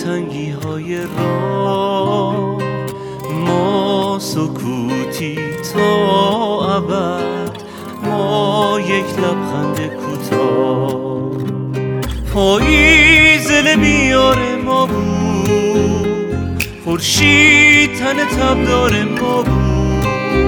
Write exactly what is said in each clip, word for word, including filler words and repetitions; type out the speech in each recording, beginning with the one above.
تنگی های راه، ما سکوتی تا ابد، ما یک لبخند کوتاه. پاییز بیار ما بود، خورشید تن تبدار ما بود،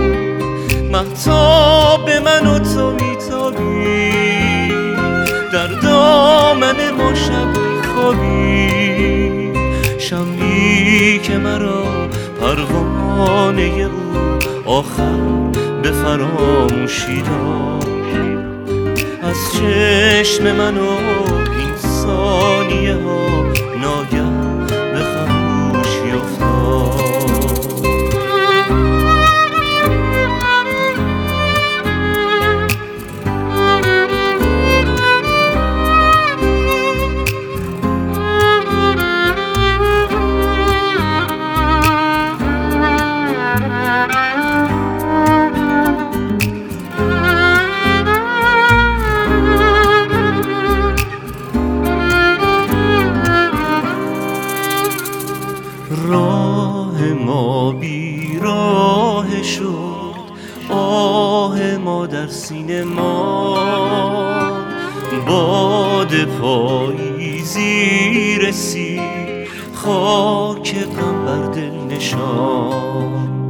مهتاب من و تو میتابی، در دامن ما شب میخوابی. شمعی که مرا پروانه او آخر به فراموشی داد، از چشم من و این ثانیه ها ناگه به خموشی افتاد. راه ما بی راه شد، آه ما در سینه ما، باد پاییزی رسید، خاک غم بر دل نشان.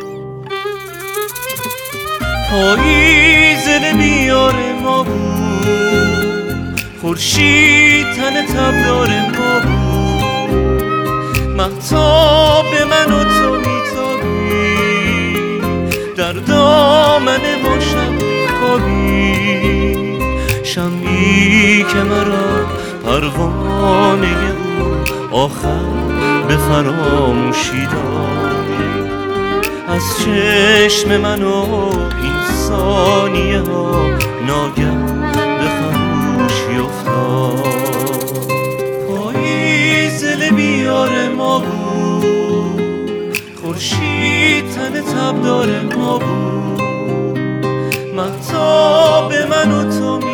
پاییز بیار ما بود، خورشید تن تبدار ما بود، مهتاب من و تو میتابی، در دامن ما شب میخوابی. شمعی که مرا پروانه او آخر به فراموشی داد، از چشم من و این ثانیه ها ناگه به خموشی افتاد. پاییز بیار ما بود، خورشید تن تبدار ما بود، مهتاب من و تو